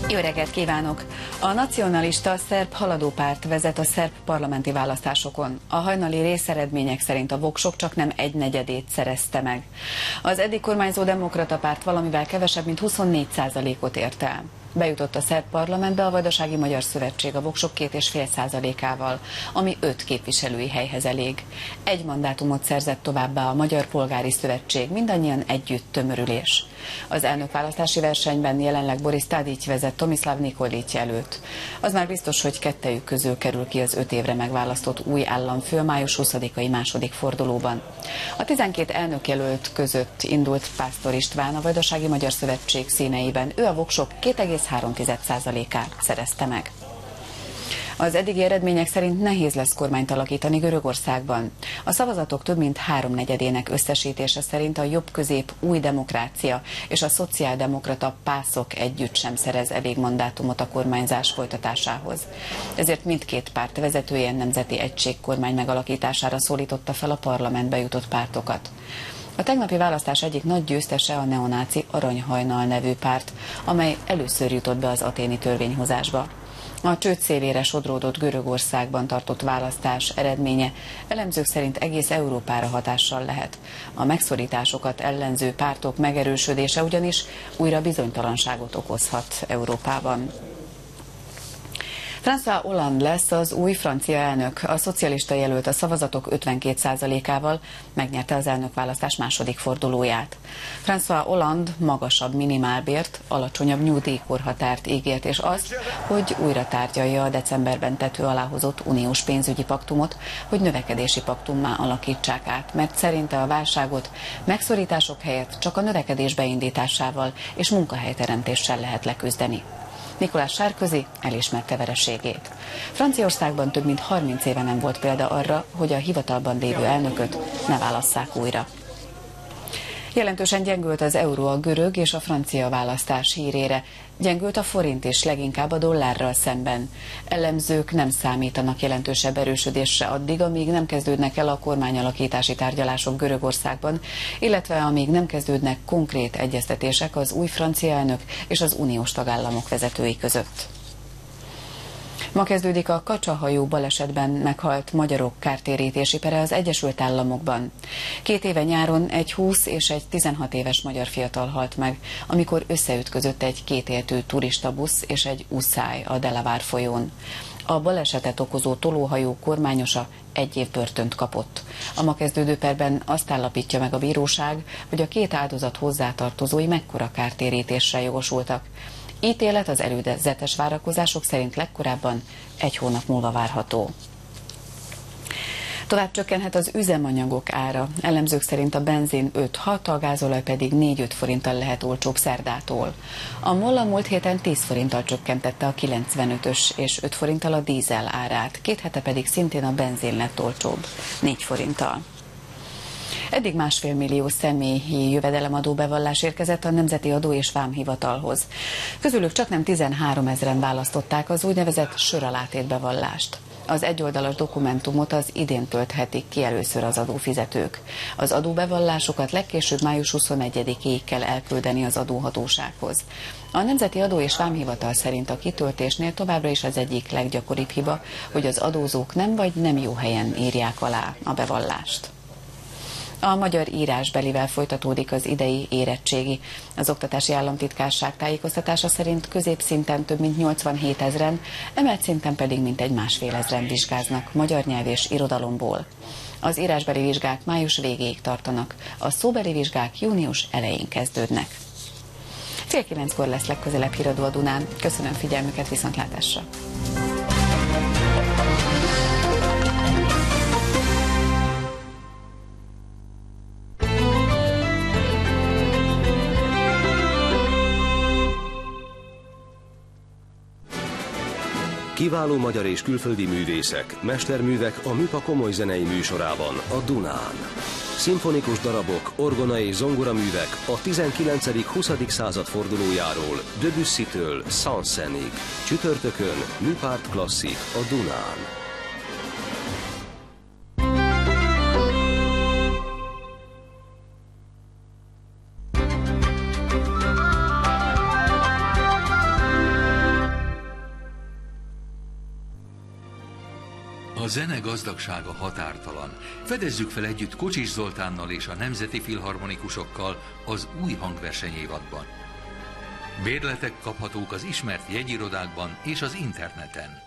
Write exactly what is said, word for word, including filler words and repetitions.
Jó reggelt kívánok! A nacionalista szerb haladópárt vezet a szerb parlamenti választásokon. A hajnali részeredmények szerint a voksok csak nem egy negyedét szerezte meg. Az eddig kormányzó demokrata párt valamivel kevesebb, mint huszonnégy százalékot ért el. Bejutott a szerb parlamentbe a Vajdasági Magyar Szövetség a voksok két egész öt százalékával, ami öt képviselői helyhez elég. Egy mandátumot szerzett továbbá a Magyar Polgári Szövetség, mindannyian együtt tömörülés. Az elnökválasztási versenyben jelenleg Boris Tadic vezet Tomislav Nikolic előtt. Az már biztos, hogy kettejük közül kerül ki az öt évre megválasztott új államfő a május huszadikai második fordulóban. A tizenkét elnökjelölt között indult Pásztor István a Vajdasági Magyar Szövetség színeiben. Ő a voksok két egész három százalékát szerezte meg. Az eddigi eredmények szerint nehéz lesz kormányt alakítani Görögországban. A szavazatok több mint háromnegyedének összesítése szerint a jobb-közép új demokrácia és a szociáldemokrata pászok együtt sem szerez elég mandátumot a kormányzás folytatásához. Ezért mindkét párt vezetője nemzeti egységkormány megalakítására szólította fel a parlamentbe jutott pártokat. A tegnapi választás egyik nagy győztese a neonáci Aranyhajnal nevű párt, amely először jutott be az athéni törvényhozásba. A csőd szélére sodródott Görögországban tartott választás eredménye elemzők szerint egész Európára hatással lehet. A megszorításokat ellenző pártok megerősödése ugyanis újra bizonytalanságot okozhat Európában. François Hollande lesz az új francia elnök. A szocialista jelölt a szavazatok ötvenkét százalékával megnyerte az elnökválasztás második fordulóját. François Hollande magasabb minimálbért, alacsonyabb nyugdíjkorhatárt ígért, és azt, hogy újra tárgyalja a decemberben tető alá hozott uniós pénzügyi paktumot, hogy növekedési paktummá alakítsák át, mert szerinte a válságot megszorítások helyett csak a növekedés beindításával és munkahelyteremtéssel lehet leküzdeni. Nicolas Sarkozy elismerte vereségét. Franciaországban több mint harminc éve nem volt példa arra, hogy a hivatalban lévő elnököt ne válasszák újra. Jelentősen gyengült az euró a görög és a francia választás hírére. Gyengült a forint is, leginkább a dollárral szemben. Elemzők nem számítanak jelentősebb erősödésre addig, amíg nem kezdődnek el a kormányalakítási tárgyalások Görögországban, illetve amíg nem kezdődnek konkrét egyeztetések az új francia elnök és az uniós tagállamok vezetői között. Ma kezdődik a kacsahajó balesetben meghalt magyarok kártérítési pere az Egyesült Államokban. Két éve nyáron egy húsz és egy tizenhat éves magyar fiatal halt meg, amikor összeütközött egy kétéltű turistabusz és egy uszály a Delaware folyón. A balesetet okozó tolóhajó kormányosa egy év börtönt kapott. A ma kezdődő perben azt állapítja meg a bíróság, hogy a két áldozat hozzátartozói mekkora kártérítésre jogosultak. Ítélet az előzetes várakozások szerint legkorábban egy hónap múlva várható. Tovább csökkenhet az üzemanyagok ára. Elemzők szerint a benzin öt-hat, a gázolaj pedig négy-öt forinttal lehet olcsóbb szerdától. A MOL a múlt héten tíz forinttal csökkentette a kilencvenötös és öt forinttal a dízel árát. Két hete pedig szintén a benzin lett olcsóbb, négy forinttal. Eddig másfél millió személyi jövedelemadó bevallás érkezett a Nemzeti Adó és Vámhivatalhoz. Közülük csaknem tizenhárom ezren választották az úgynevezett söralátét bevallást. Az egyoldalas dokumentumot az idén tölthetik ki először az adófizetők. Az adóbevallásokat legkésőbb május huszonegyedikéig kell elküldeni az adóhatósághoz. A Nemzeti Adó és Vámhivatal szerint a kitöltésnél továbbra is az egyik leggyakoribb hiba, hogy az adózók nem vagy nem jó helyen írják alá a bevallást. A magyar írásbelivel folytatódik az idei érettségi. Az Oktatási Államtitkárság tájékoztatása szerint középszinten több mint nyolcvanhét ezren, emelt szinten pedig mintegy másfél ezren vizsgáznak magyar nyelv és irodalomból. Az írásbeli vizsgák május végéig tartanak, a szóbeli vizsgák június elején kezdődnek. Fél kilenckor lesz legközelebb híradó a Dunán. Köszönöm figyelmüket, viszontlátásra! Kiváló magyar és külföldi művészek, mesterművek a Műpa komoly zenei műsorában, a Dunán. Szimfonikus darabok, orgona és zongoraművek a tizenkilencedik-huszadik század fordulójáról, Debussy-től Saint-Saënsig. Csütörtökön Műpárt klasszik a Dunán. A zene gazdagsága határtalan. Fedezzük fel együtt Kocsis Zoltánnal és a Nemzeti Filharmonikusokkal az új hangversenyévadban. Bérletek kaphatók az ismert jegyirodákban és az interneten.